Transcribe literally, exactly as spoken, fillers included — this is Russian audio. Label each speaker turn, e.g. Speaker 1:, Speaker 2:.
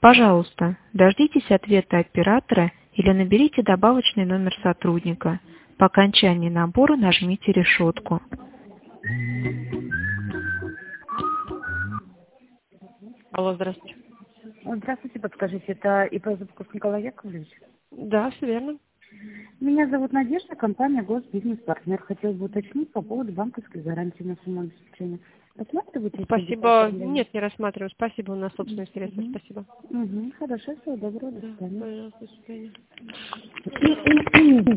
Speaker 1: Пожалуйста, дождитесь ответа оператора или наберите добавочный номер сотрудника. По окончании набора нажмите решетку. Алло, здравствуйте.
Speaker 2: Здравствуйте, подскажите, это ИП Зубков Николай Яковлевич?
Speaker 1: Да, все верно.
Speaker 2: Меня зовут Надежда, компания Госбизнес-партнер. Хотел бы уточнить по поводу банковской гарантии на сумму обеспечения. Рассматриваете?
Speaker 1: Спасибо. Нет, не рассматриваю. Спасибо, у нас собственные средства.
Speaker 2: Угу.
Speaker 1: Спасибо.
Speaker 2: Угу. Хорошо, всего доброго, до
Speaker 1: Да,
Speaker 2: свидания.
Speaker 1: пожалуйста, до свидания.